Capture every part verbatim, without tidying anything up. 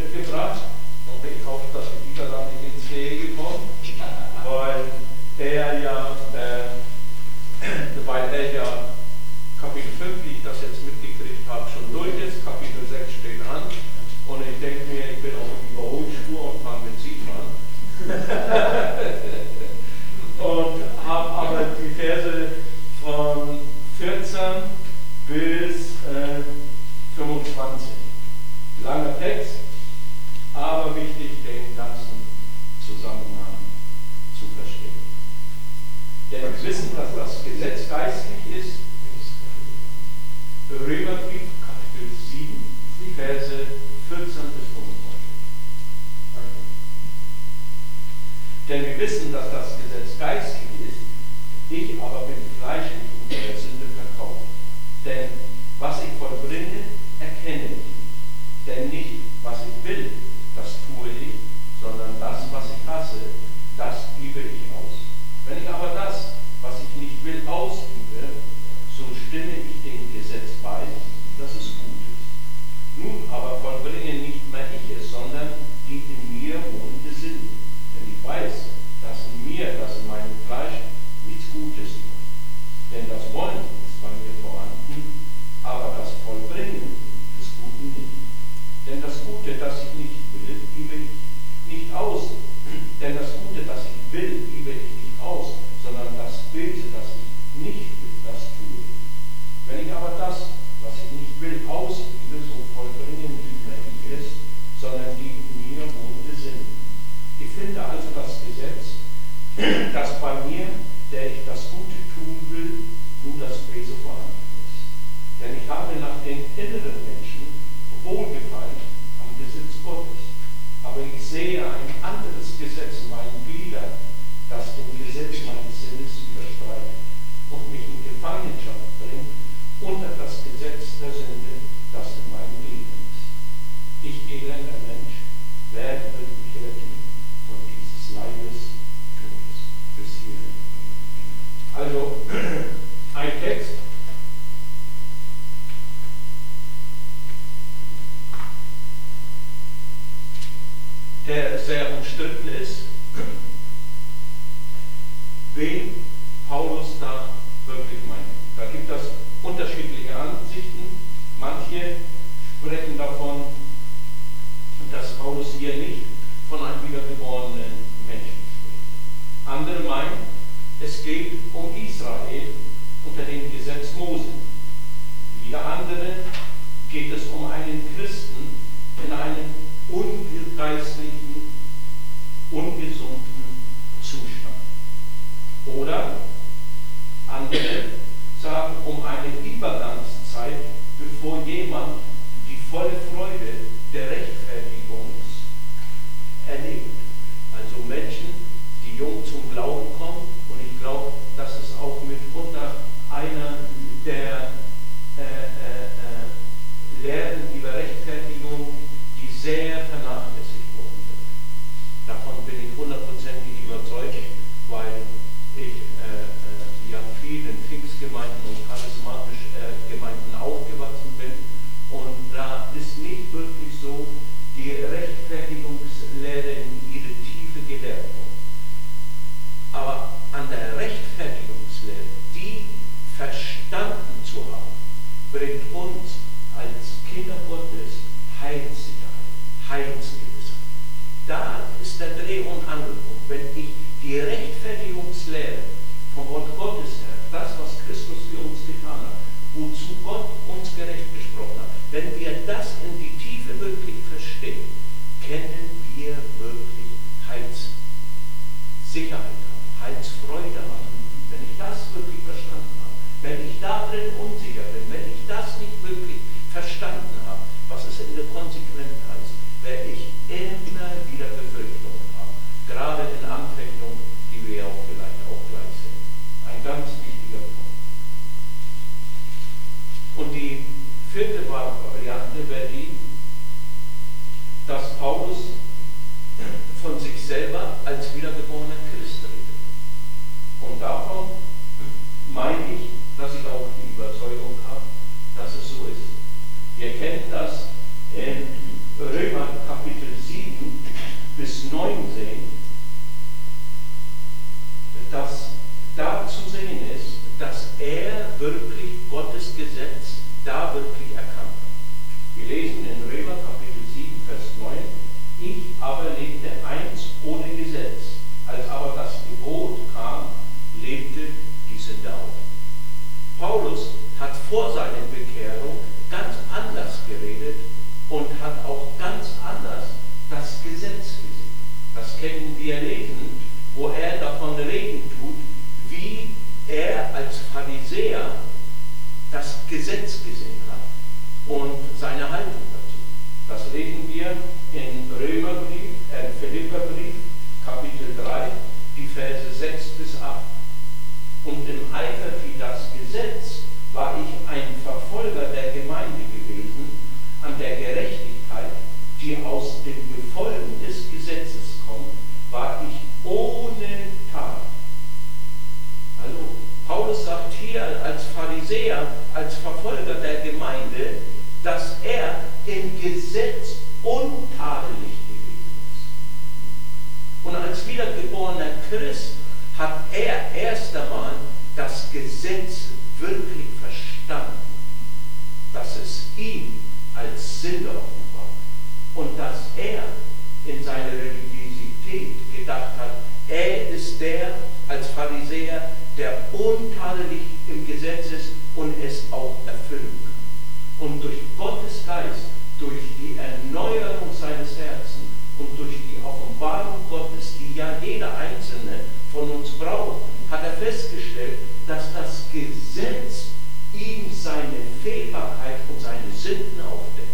mitgebracht und ich hoffe, dass ich wieder dann nicht ins Wege komme, weil er ja, äh, weil er ja Kapitel fünf, wie ich das jetzt mitgekriegt habe, schon durch ist, Kapitel sechs steht an und ich denke mir, ich bin auf der Überholspur und fange mit sieben an. Und habe aber die Verse von vierzehn bis äh, fünfundzwanzig. Langer Text, aber wichtig, den ganzen Zusammenhang zu verstehen. Denn wir wissen, dass das Gesetz geistlich ist. Römerbrief, Kapitel sieben, Verse vierzehn bis fünfundzwanzig. Denn wir wissen, dass das Gesetz geistlich ist, ich aber bin fleischlich unter der Sünde verkauft. Denn was ich vollbringe, erkenne ich. Denn nicht, was ich will, das tue ich, sondern das, was ich hasse, das übe ich aus. Wenn ich aber das, was ich nicht will, ausübe, so stimme ich dem Gesetz bei, dass es gut ist. Nun aber vollbringe nicht mehr ich es, sondern die in mir wohnende Sünde. Denn ich weiß, dass in mir, dass in meinem Fleisch nichts Gutes tut. Denn das Wollen ist bei mir vorhanden, aber das Vollbringen des Guten nicht. Denn das Gute, das ich nicht will, übe ich nicht aus. Denn das Gute, das ich will, übe ich nicht aus, sondern das Böse, das ich nicht will, das tue ich. Wenn ich aber das, was ich nicht will, ausübe, so vollbringen nicht mehr ich es, sondern die in mir wohnende Sünde. Ich finde also das Gesetz, dass bei mir, der ich das Gute tun will, nun das Böse vorhanden ist. Denn ich habe nach den inneren Menschen Wohlgefallen am Gesetz Gottes. Aber ich sehe ein anderes Gesetz in meinen Gliedern, das dem Gesetz meines Sinnes widerstreitet und mich in Gefangenschaft bringt unter das Gesetz der Sünde, das in meinen Gliedern ist. Ich, elender Mensch, wer wird mich retten von dieses Leibes Todes? Bis hierhin. Also, ein Text, der sehr umstritten ist, wen Paulus da wirklich meint. Da gibt es unterschiedliche Ansichten. Manche sprechen davon, dass Paulus hier nicht von einem wiedergeborenen Menschen spricht. Andere meinen, es geht um Israel unter dem Gesetz Mose. Wieder andere geht es um einen Christen in einem ungeistlichen, ungesunden Zustand. Oder andere sagen um eine Übergangszeit, bevor jemand die volle Freude der Rechtfertigung erlebt. Also Menschen, die jung zum Glauben kommen, und ich glaube, das ist auch mitunter einer der äh, äh, äh, Lehren über Rechtfertigung, die sehr vernachlässigt worden sind. Davon bin ich hundertprozentig überzeugt, weil ich äh, äh, ja viel in Pfingstgemeinden und charismatisch äh, Gemeinden aufgewachsen bin, und da ist nicht wirklich so die Rechtfertigungslehre in ihre Tiefe gelehrt worden. Aber an der Rechtfertigungslehre, die verstanden zu haben, bringt uns als Kinder Gottes Heilssicherheit, Heilsgewissheit. Da ist der Dreh- und Angelpunkt. Wenn ich die Rechtfertigungslehre vom Wort Gottes her, das, was Christus für uns getan hat, wozu Gott uns gerecht gesprochen hat, wenn wir das in die Tiefe wirklich verstehen, können wir wirklich Heilssicherheit haben, Heilsfreude haben. Wenn ich das wirklich verstanden habe, wenn ich darin unsicher bin, wenn ich das nicht wirklich verstanden habe, was es in der Konsequenz heißt, werde ich immer wieder Befürchtungen haben, gerade in Anfechtungen, die wir auch vielleicht auch gleich sehen. Ein ganz wichtiger Punkt. Und die vierte Variante wäre die, dass Paulus von sich selber als wiedergeborener Christ redet. Und davon meine ich, dass ich auch die Überzeugung habe, dass es so ist. Wir kennen das in Römer Kapitel kennen wir lesen, wo er davon reden tut, wie er als Pharisäer das Gesetz gesehen hat und seine Haltung dazu. Das lesen wir in Römerbrief, äh, Philipperbrief, Kapitel drei, die Verse sechs bis acht. Und im Eifer für das Gesetz war ich ein Verfolger der Gemeinde gewesen, an der Gerechtigkeit, die aus dem Befolgen des Gesetzes kommt, war ich ohne Tat. Also Paulus sagt hier als Pharisäer, als Verfolger der Gemeinde, dass er im Gesetz untadelig gewesen ist. Und als wiedergeborener Christ hat er erst einmal das Gesetz wirklich verstanden, dass es ihm als Sünder offenbart und dass er in seiner Religiosität gedacht hat, er ist der als Pharisäer, der untadelig im Gesetz ist und es auch erfüllen kann. Und durch Gottes Geist, durch die Erneuerung seines Herzens und durch die Offenbarung Gottes, die ja jeder Einzelne von uns braucht, hat er festgestellt, dass das Gesetz ihm seine Fehlbarkeit und seine Sünden aufdeckt.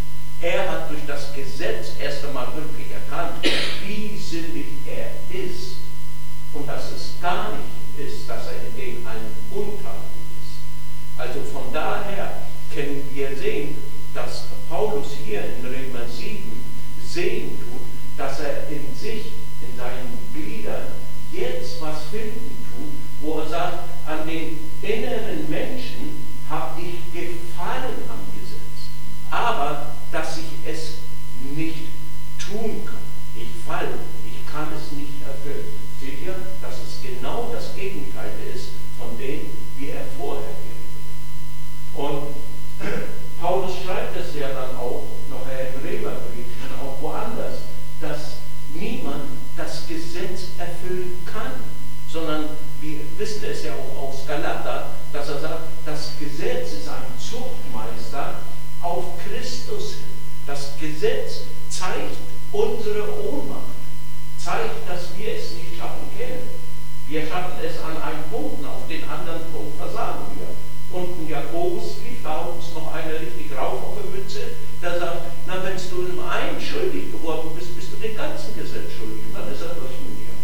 Er hat durch das Gesetz erst einmal wirklich erkannt, wie sündig er ist und dass es gar nicht ist, dass er in dem allen untadelig ist. Also von daher können wir sehen, dass Paulus hier in Römer sieben sehen tut, dass er in sich, in seinen Gliedern jetzt was finden tut, wo er sagt, an den inneren Menschen habe ich Gefallen am Gesetz, aber dass ich es nicht tun kann. Ich falle, ich kann es nicht erfüllen. Seht ihr, dass es genau das Gegenteil ist von dem, wie er vorher geredet hat. Und Paulus schreibt es ja dann auch, noch im Römerbrief und auch woanders, dass niemand das Gesetz erfüllen kann, sondern wir wissen es ja auch aus Galater, dass er sagt, das Gesetz ist ein Zuchtmeister auf Christus hin. Das Gesetz zeigt unsere Ohnmacht, zeigt, dass wir es nicht schaffen können. Wir schaffen es an einem Punkt, auf den anderen Punkt versagen wir. Und ein Jakobusbrief, da haut uns noch einer richtig rauf auf die Mütze, der sagt, na, wenn du im einen schuldig geworden bist, bist du den ganzen Gesetz schuldig. Und dann ist er durch mit dir.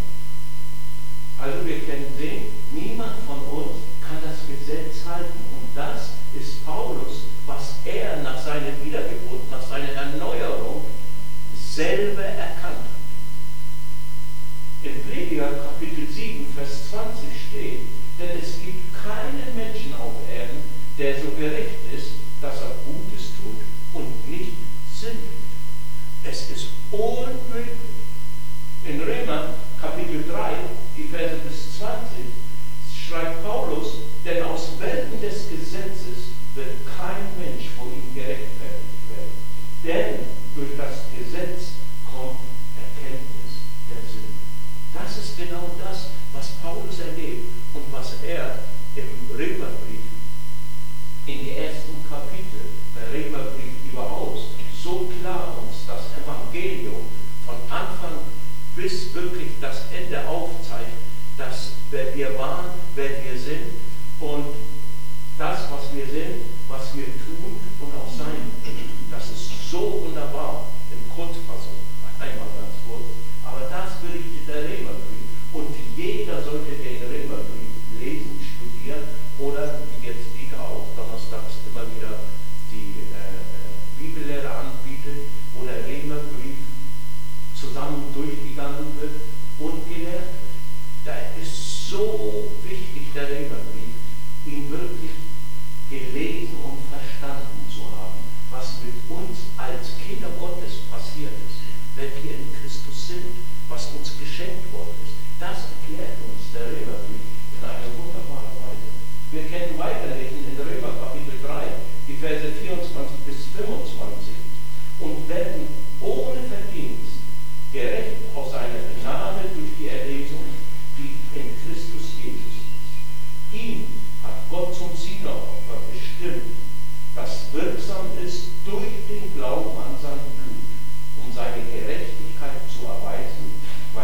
Also wir können sehen, niemand von uns kann das Gesetz halten. Und das ist Paulus, was er nach seiner Wiedergeburt, nach seiner Erneuerung selber erkannt hat. In Prediger Kapitel sieben, Vers zwanzig steht, denn es gibt keinen Menschen auf Erden, der so gerecht ist, dass er Gutes tut und nicht sündigt. Es ist unmöglich. In Römer Kapitel drei, die Verse bis zwanzig, schreibt Paulus, denn aus Werken des Gesetzes wird kein Mensch vor ihm gerechtfertigt werden. Denn durch das Gesetz kommt Erkenntnis der Sünde. Das ist genau das, was Paulus erlebt und was er im Römerbrief, in die ersten Kapitel, der Römerbrief überhaupt, so klar uns das Evangelium von Anfang bis wirklich das Ende aufzeigt, dass wer wir waren, wer wir sind und das, was wir sind, was wir tun und auch sein. Das ist so wunderbar in Kurzfassung, einmal ganz kurz. Aber das berichtet der Römerbrief und jeder sollte den Römerbrief lesen, studieren oder wie jetzt Dieter auch donnerstags immer wieder die äh, Bibellehre anbietet, wo der Römerbrief zusammen durchgegangen wird und gelehrt wird. Da ist so wichtig, der Römerbrief, ihn wirklich gelesen und verstanden zu haben, was mit uns als Kinder Gottes passiert ist, wenn wir in Christus sind, was uns geschenkt worden ist. Das erklärt uns der Römerbrief in einer wunderbaren Weise. Wir können weiterlesen in Römer Kapitel drei, die Verse vierundzwanzig bis fünfundzwanzig, und werden ohne Verdienst gerecht aus seiner Gnade durch die Erlesung, die in Christus Jesus ist. Ihn hat Gott zum Sühneopfer bestimmt, das wirksam ist durch den Glauben an sein Blut, um seine Gerechtigkeit zu erweisen, weil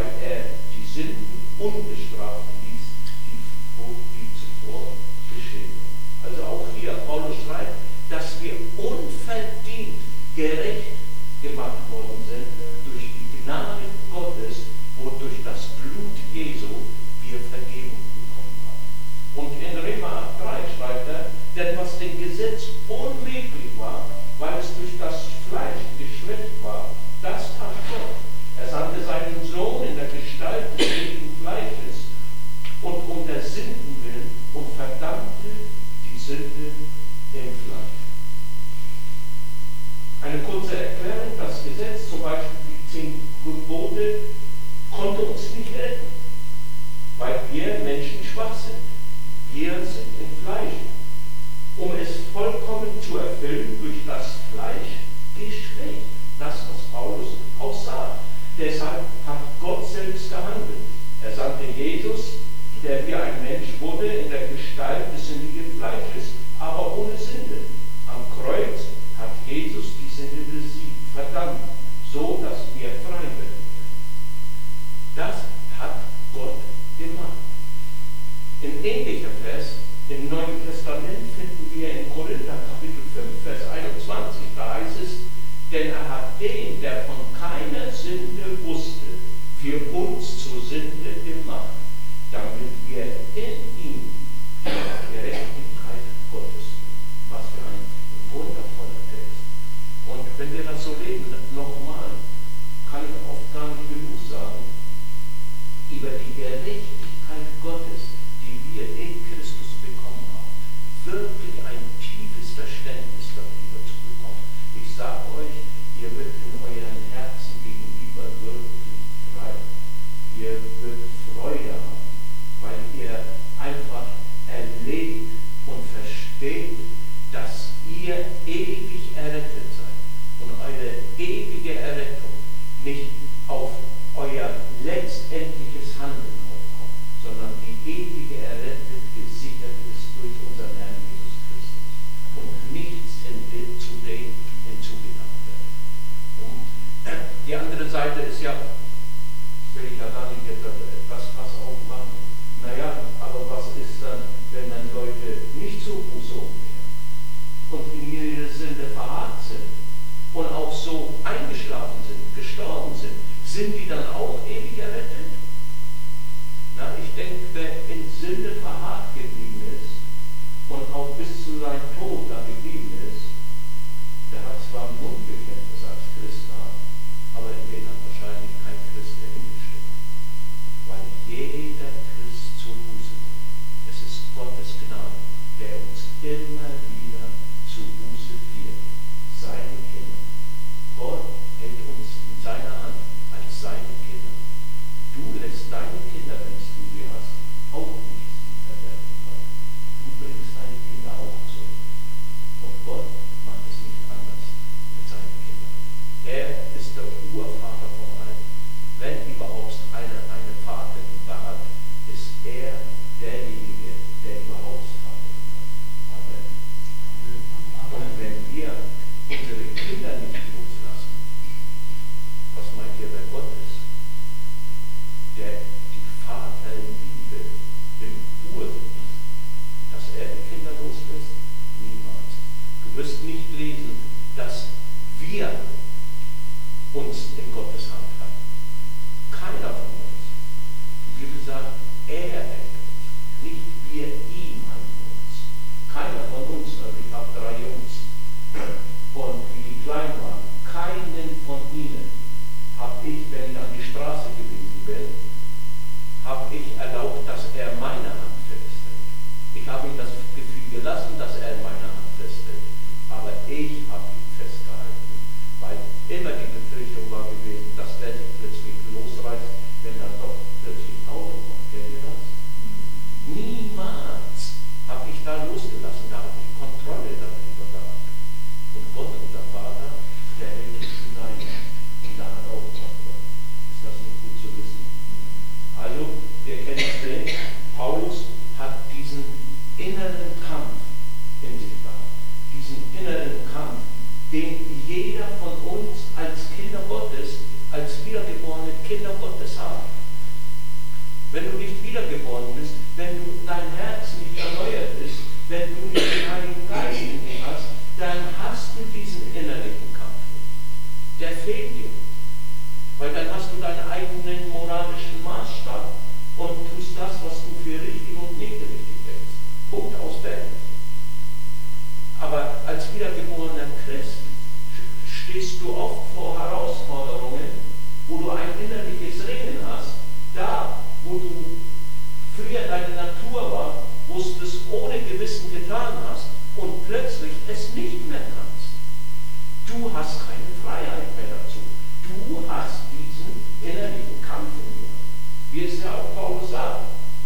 nicht auf euer letztendliches Handeln aufkommt, sondern die ewige Errettung gesichert ist durch unseren Herrn Jesus Christus und nichts in, zu dem hinzugetan wird. Und die andere Seite ist ja, will ich ja gar nicht etwas Fass aufmachen, naja, aber was ist dann, wenn dann Leute nicht zur Buße umkehren und in ihre Sünde verharrt sind und auch so eingeschlafen sind, gestorben sind, sind die dann auch ewig errettet? Na, ich denke, wer in Sünde verharrt geblieben ist und auch bis zu seinem Tod da geblieben ist, der hat zwar ein Mundbekenntnis als Christ gehabt, aber in dem hat wahrscheinlich kein Christ dahingestimmt. Weil jeder Christ zur Buße kommt. Es ist Gottes Gnade, der uns immer wieder zur Buße führt. Seine Kinder. Gott hält uns in seiner Hand als seine Kinder. Du lässt deine Kinder, wenn du sie hast, auch nicht in Verderben fallen. Du bringst deine Kinder auch zurück. Und Gott macht es nicht anders mit seinen Kindern. Er ist der Urvater von allen. Wenn überhaupt eine, eine Vater hat, ist er derjenige, der überhaupt Vater ist. Amen. Und wenn wir unsere Kinder nicht loslassen, was meint ihr, wer Gott ist? Der die Vaterliebe im Ursprung ist. Dass er die Kinder loslässt? Niemals. Du wirst nicht lesen, dass wir uns in Gottes Hand halten. Keiner von uns. Die Bibel sagt, er hält uns, nicht wir ihm halten uns. Keiner von uns, also ich habe drei Jungs, und wie die klein waren, keinen von ihnen habe ich, wenn ich an die Straße gewesen bin, habe ich erlaubt, dass er meine Hand festhält. Ich habe ihm das Gefühl gelassen, dass er meine Hand festhält, aber ich habe ihn festgehalten, weil immer die Befürchtung war gewesen, dass er sich plötzlich losreißt, wenn dann doch plötzlich ein Auto kommt. Kennt ihr das? Niemals habe ich da losgelassen, da habe ich Kontrolle darüber gehabt. Und Gott, unser Vater, der hält uns hinein. Und da hat auch Kontrolle. Ist das nicht gut zu wissen? Also, wir kennen es den, Paulus hat diesen inneren Kampf in sich gehabt. Diesen inneren Kampf, den jeder von uns als Kinder Gottes, als wiedergeborene Kinder Gottes haben. Wenn du nicht wiedergeboren bist, wenn du dein Herz nicht erneuert ist, wenn du nicht den Heiligen Geist in dir hast, dann hast du diesen innerlichen Kampf nicht. Der fehlt dir. Weil dann hast du deinen eigenen moralischen Maßstab und tust das, was du für richtig und nicht richtig denkst. Punkt, aus fertig. Aber als wiedergeborener Christ stehst du oft vor Herausforderungen, wo du ein innerliches Ringen hast, da, wo du früher deine Natur war, wo du es ohne Gewissen getan hast und plötzlich es nicht mehr kannst. Du hast keine Freiheit mehr dazu. Du hast diesen innerlichen Kampf in dir. Wie es ja auch Paulus sagt.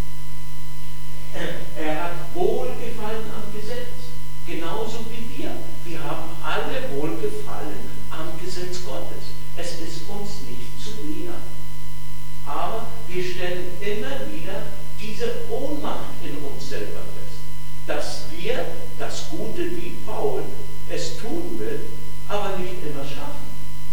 Er hat Wohlgefallen am Gesetz. Genauso wie wir. Wir haben alle Wohlgefallen am Gesetz Gottes. Es ist uns nicht zuwider. Aber wir stellen immer wieder diese Ohnmacht in uns selber fest. Dass wir das Gute wie Paul es tun will, aber nicht immer schaffen.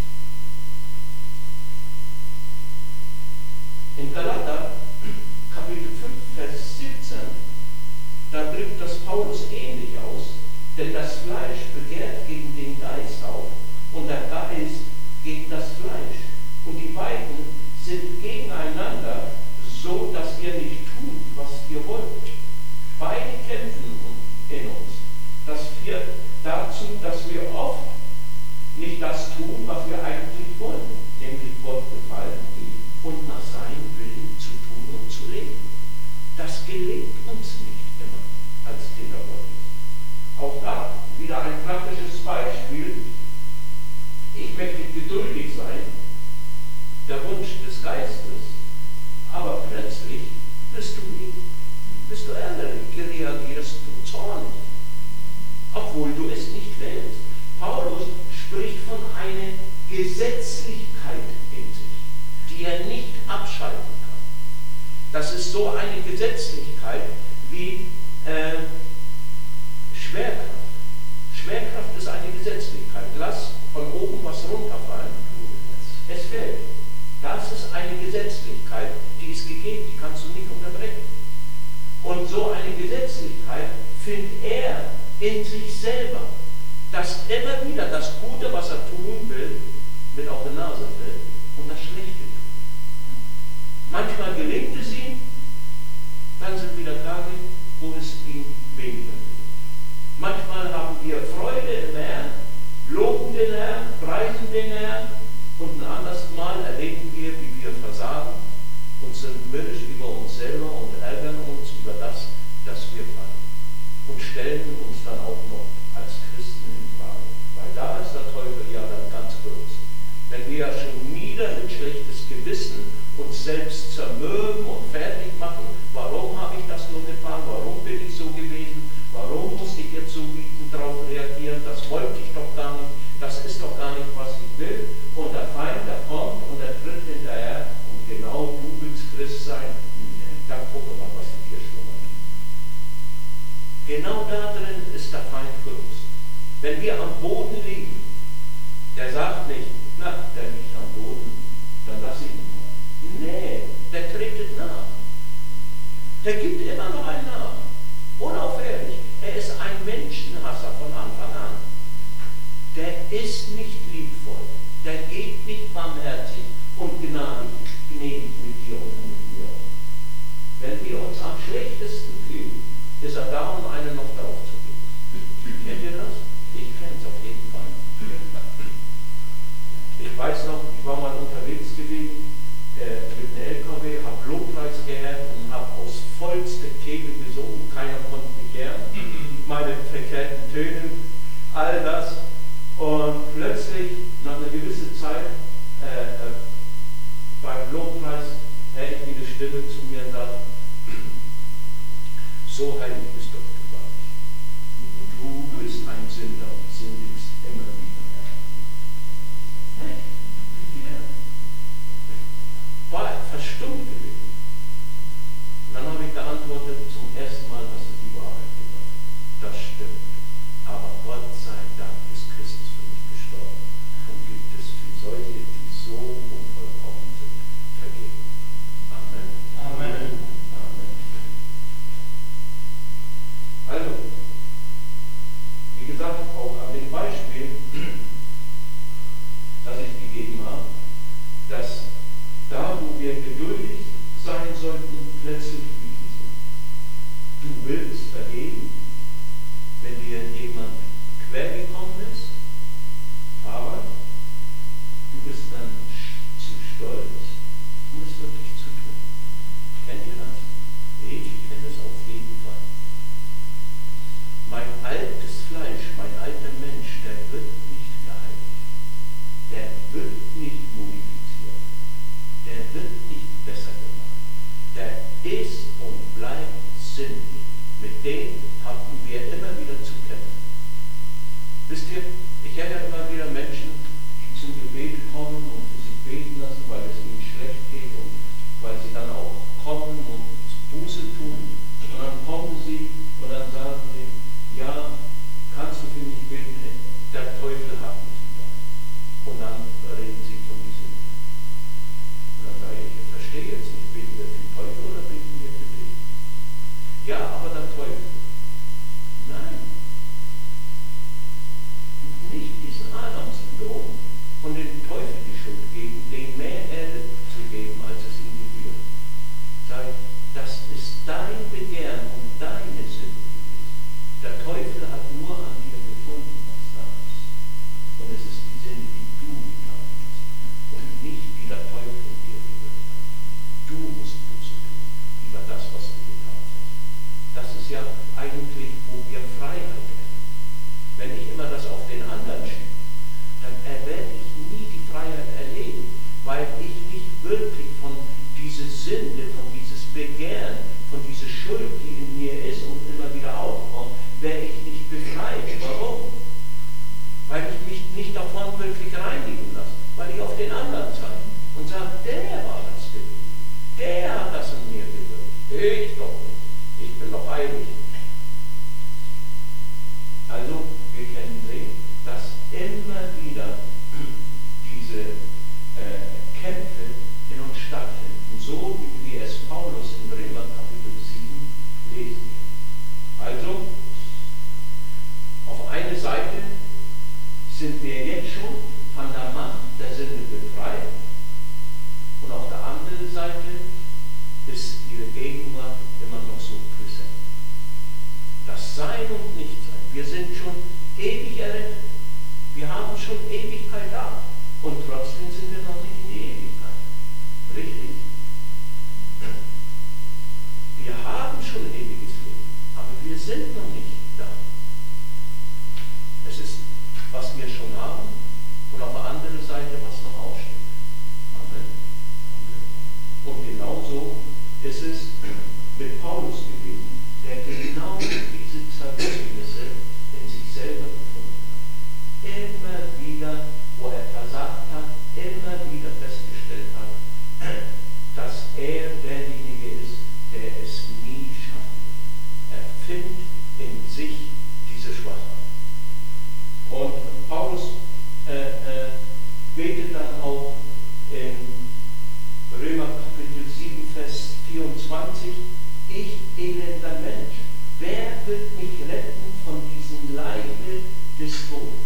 In Galater, Kapitel fünf, Vers siebzehn, da drückt das Paulus ähnlich aus, denn das Fleisch begehrt gegen den Geist auf und der Geist gegen das Fleisch. Und die beiden sind gegeneinander, so dass ihr nicht tut, was ihr wollt. Beide kämpfen in uns. Das führt dazu, dass wir oft Das ist so eine Gesetzlichkeit wie äh, Schwerkraft. Schwerkraft ist eine Gesetzlichkeit. Lass von oben was runterfallen, es fällt. Das ist eine Gesetzlichkeit, die ist gegeben, die kannst du nicht unterbrechen. Und so eine Gesetzlichkeit findet er in sich selber, dass immer wieder das Gute, was er tun will, mit auf die Nase fällt und das Schlechte tut. Manchmal gelingt es ihm, dann sind wieder Tage, wo es ihm weniger gelingt. Manchmal haben wir Freude im Herrn, loben den Herrn, preisen den Herrn, und ein anderes Mal erleben wir, wie wir versagen und sind mürrisch über uns selber und ärgern uns über das, dass wir fallen. Und stellen uns dann auch noch als Christen in Frage. Weil da ist der Teufel ja dann ganz groß. Wenn wir ja schon wieder mit schlechtes Gewissen uns selbst zermürben und fertig machen, warum habe ich das nur getan, warum bin ich so gewesen, warum musste ich jetzt so wütend darauf reagieren, das wollte ich doch gar nicht, das ist doch gar nicht, was ich will. Und der Feind, der kommt und er tritt hinterher und genau du willst Christ sein, dann gucke mal, was in dir schlummert. Genau da drin ist der Feind groß. Wenn wir am Boden liegen, der sagt nicht, na, der liegt am Boden, dann lass ich ihn mal. Nee, der tretet nach. Der gibt immer noch einen nach. Unaufhörlich. Er ist ein Menschenhasser von Anfang an. Der ist nicht liebevoll. Der geht nicht barmherzig und gnädig, gnädig mit dir und mit mir um. Wenn wir uns am schlechtesten fühlen, ist er da, um einen noch drauf zu geben. Kennt ihr das? Ich kenne es auf jeden Fall. Ich weiß noch, ich war mal unterwegs gewesen äh, mit einem L K W, habe Lobpreis gehört und habe aus vollster Kehle gesungen. Keiner konnte mich hören. Meine verkehrten Töne, all das. Und plötzlich, nach einer gewissen Zeit, äh, äh, beim Lobpreis, höre ich wie eine Stimme zu mir und sagt, so heilig bist doch du gar nicht. Du bist ein Sünder und sündigst immer wieder. Hey, ja. War verstummt gewesen. Und dann habe ich geantwortet, zum ersten Mal hast du die Wahrheit gesagt. Das stimmt. Aber Gott sei Dank ist Christus für mich gestorben und gibt es für solche, die so unvollkommen sind, Vergebung. Amen. Amen. Amen. Also, wie gesagt, auch an dem Beispiel, das ich gegeben habe, dass da, wo wir geduldig verstehe ich doch nicht. Ich bin doch heilig. Also, wir können sehen, dass immer wieder diese äh, Kämpfe in uns stattfinden, so wie wir es Paulus in Römer Kapitel sieben lesen. Also, auf eine Seite sind wir jetzt schon von der Macht der Sünde befreit und auf der anderen Seite ist ihre Gegenwart immer noch so präsent. Das Sein und Nichtsein. Wir sind schon ewig errettet. Wir haben schon Ewigkeit da. Und trotzdem sind wir noch nicht in die Ewigkeit. Richtig? Wir haben schon ewiges Leben, aber wir sind noch nicht da. Es ist, was wir schon haben und auf der anderen Seite, was noch aussteht. Amen. Und genauso ist es mit Paulus gewesen, der genau diese Zerbrochnisse in sich selber gefunden hat. Immer wieder, wo er versagt hat, immer wieder festgestellt hat, dass er derjenige ist, der es nie schaffen wird. Er findet in sich diese Schwachheit. Und Paulus äh, äh, betet dann auch in Römer Kapitel sieben, Vers vierundzwanzig, ich elender Mensch, wer wird mich retten von diesem Leibe des Todes?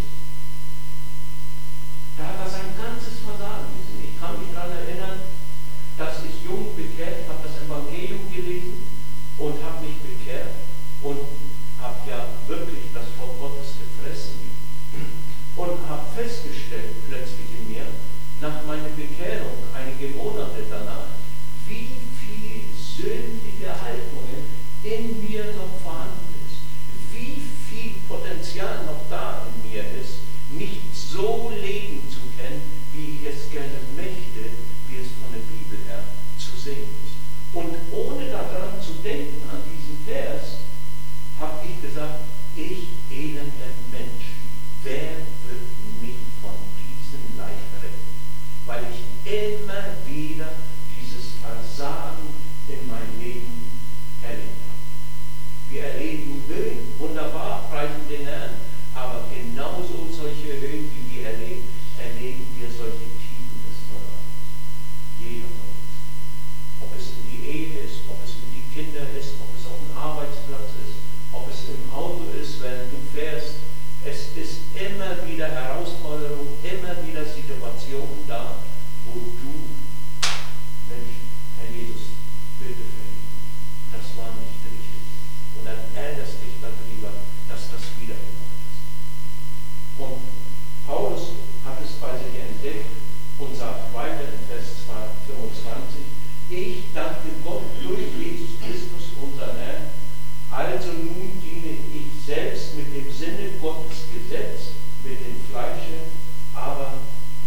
Da hat er sein ganzes Versagen gesehen. Ich kann mich daran erinnern, dass ich jung bekehrt, habe das Evangelium gelesen und habe mich bekehrt und habe ja wirklich das Wort Gottes gefressen und habe festgestellt plötzlich in mir, nach meiner Bekehrung, einige Monate danach, wie viel sündige Haltungen in mir noch vorhanden ist, wie viel Potenzial noch da in mir ist, nicht so leben zu können, wie ich es gerne möchte, wie es von der Bibel her zu sehen ist. Und ohne daran zu denken, an diesen Vers, habe ich gesagt, ich elender Mensch, wer wird mich von diesem Leib retten? Weil ich immer wieder dieses Versagen in meinem Leben erlebt habe. Wir erleben Höhen, wunderbar, preisen den Herrn, aber genauso solche Höhen, wie wir erleben, erleben wir solche Tiefen des Versagens. Jeder von uns. Ob es in die Ehe ist, ob es mit den Kindern ist, ob es auf dem Arbeitsplatz ist, ob es im Auto ist, wenn du fährst. Es ist immer wieder Herausforderung, immer wieder Situationen da, wo du, Mensch, Herr Jesus, bitte vergib mich. Das war nicht richtig. Und dann ärgerst dich darüber, dass das wieder gemacht ist. Und Paulus hat es bei sich entdeckt und sagt weiter in Vers fünfundzwanzig, ich danke Gott durch Jesus Christus, unseren Herrn, also nun diene ich selbst mit dem Sinne Gottes Gesetz, mit dem Fleische, aber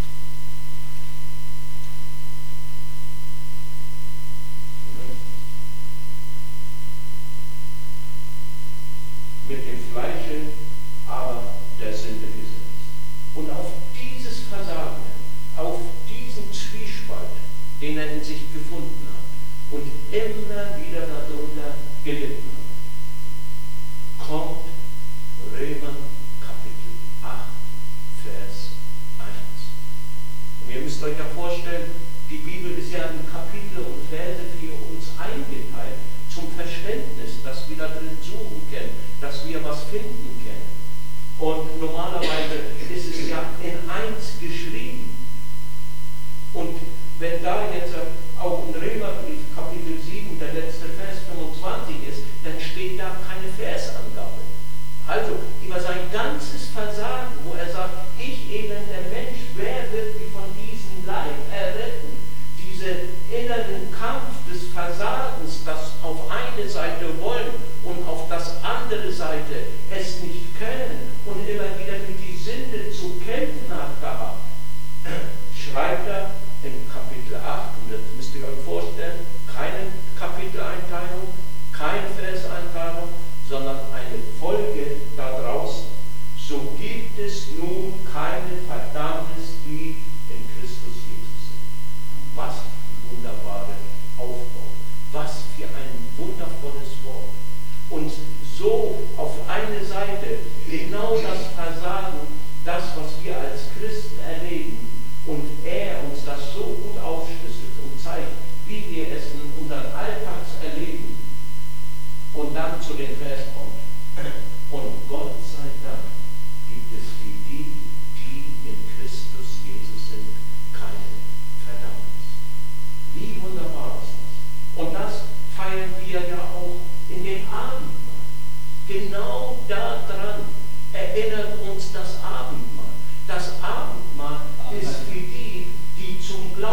mit dem Fleische, aber der Sünde gesetzt. Und auf dieses Versagen, auf diesen Zwiespalt, den er in sich gefunden hat und immer wieder darunter gelitten hat, kommt Römer Kapitel acht, Vers eins. Und ihr müsst euch ja vorstellen, die Bibel ist ja in Kapitel und Verse für uns eingeteilt, zum Verständnis, dass wir da drin suchen können, dass wir was finden können. Und normalerweise ist es ja in eins geschrieben. Und wenn da jetzt auch in Römerbrief Kapitel sieben der letzte Vers fünfundzwanzig ist, dann steht da keine Versangabe. Also über sein ganzes Versagen, wo er sagt, ich elender Mensch, wer wird mich von diesem Leib erretten? Diese inneren Kampf des Versagens, das auf eine Seite wollen und auf das andere Seite es nicht können und immer wieder mit die Sünde zu kämpfen hat gehabt, schreibt er in Kapitel acht, und das müsst ihr euch vorstellen, keinen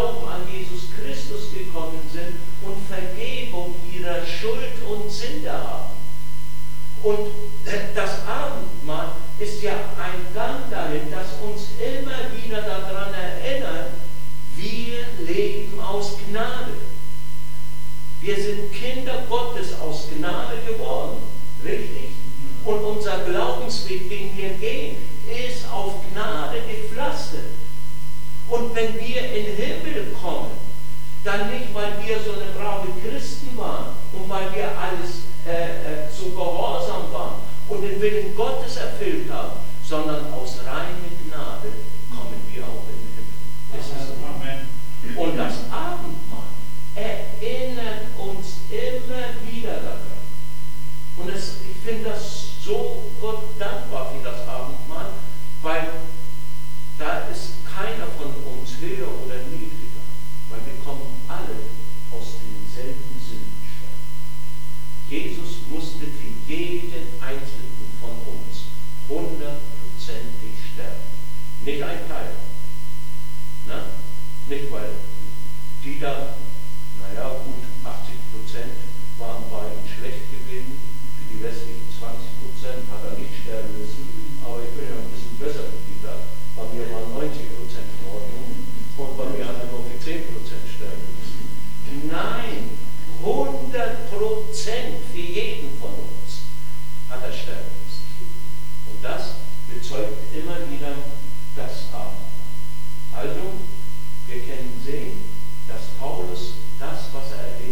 Glauben an Jesus Christus gekommen sind und Vergebung ihrer Schuld und Sünde haben. Und das Abendmahl ist ja ein Gang dahin, das uns immer wieder daran erinnert, wir leben aus Gnade. Wir sind Kinder Gottes aus Gnade geworden, richtig? Und unser Glaubensweg, den wir gehen, ist auf Gnade gepflastert. Und wenn wir in den Himmel kommen, dann nicht, weil wir so eine brave Christen waren und weil wir alles äh, äh, so gehorsam waren und den Willen Gottes erfüllt haben, sondern aus reiner Gnade kommen wir auch in den Himmel. Das ist Amen. Und das Abendmahl erinnert uns immer wieder daran. Und es, ich finde das so Gott dankbar für das Abendmahl, weil da ist keiner von uns höher oder niedriger, weil wir kommen alle aus demselben Sündenstand. Jesus musste für jeden Einzelnen von uns hundertprozentig sterben. Nicht ein Teil. Na? Nicht, weil die da, naja gut, achtzig Prozent waren bei ihm schlecht gewesen, für die restlichen zwanzig Prozent hat er nicht sterben müssen, aber ich bin ja ein bisschen besser mit die da. Bei mir waren neunzig Prozent in Ordnung und bei mir hat er nur für zehn Prozent sterben müssen. Nein, hundert Prozent für jeden von uns hat er sterben müssen. Und das bezeugt immer wieder das Abendmahl. Also, wir können sehen, dass Paulus das, was er